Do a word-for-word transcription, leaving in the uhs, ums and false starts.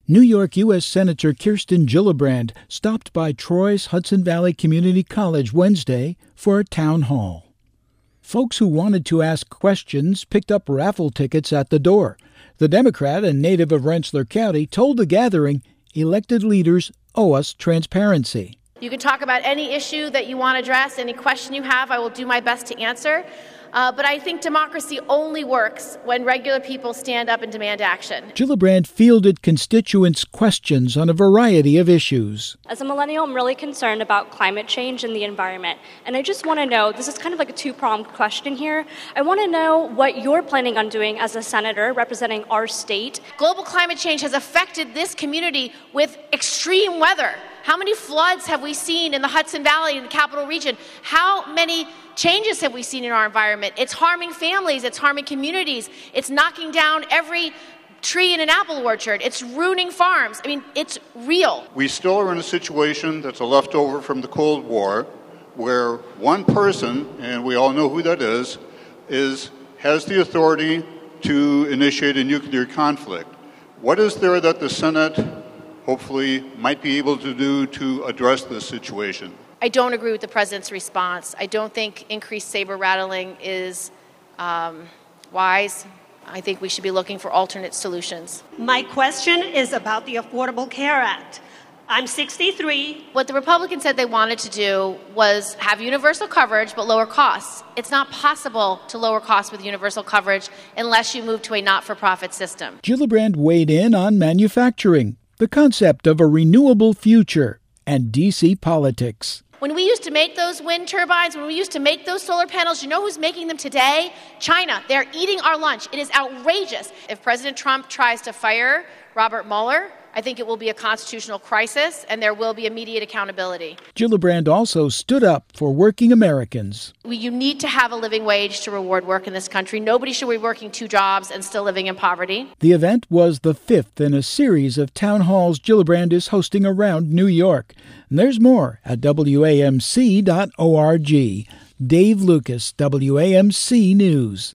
New York U S Senator Kirsten Gillibrand stopped by Troy's Hudson Valley Community College Wednesday for a town hall. Folks who wanted to ask questions picked up raffle tickets at the door. The Democrat and native of Rensselaer County told the gathering elected leaders owe us transparency. You can talk about any issue that you want to address, any question you have, I will do my best to answer. Uh, but I think democracy only works when regular people stand up and demand action. Gillibrand fielded constituents' questions on a variety of issues. As a millennial, I'm really concerned about climate change and the environment. And I just want to know, this is kind of like a two-pronged question here. I want to know what you're planning on doing as a senator representing our state. Global climate change has affected this community with extreme weather. How many floods have we seen in the Hudson Valley and the Capital Region? How many changes have we seen in our environment? It's harming families, it's harming communities, it's knocking down every tree in an apple orchard, it's ruining farms. I mean, it's real. We still are in a situation that's a leftover from the Cold War, where one person, and we all know who that is, is has the authority to initiate a nuclear conflict. What is there that the Senate hopefully might be able to do to address this situation? I don't agree with the president's response. I don't think increased saber rattling is um, wise. I think we should be looking for alternate solutions. My question is about the Affordable Care Act. I'm sixty-three. What the Republicans said they wanted to do was have universal coverage but lower costs. It's not possible to lower costs with universal coverage unless you move to a not-for-profit system. Gillibrand weighed in on manufacturing, the concept of a renewable future, and D C politics. When we used to make those wind turbines, when we used to make those solar panels, you know who's making them today? China. They're eating our lunch. It is outrageous. If President Trump tries to fire Robert Mueller, I think it will be a constitutional crisis, and there will be immediate accountability. Gillibrand also stood up for working Americans. We, you need to have a living wage to reward work in this country. Nobody should be working two jobs and still living in poverty. The event was the fifth in a series of town halls Gillibrand is hosting around New York. And there's more at W A M C dot org. Dave Lucas, W A M C News.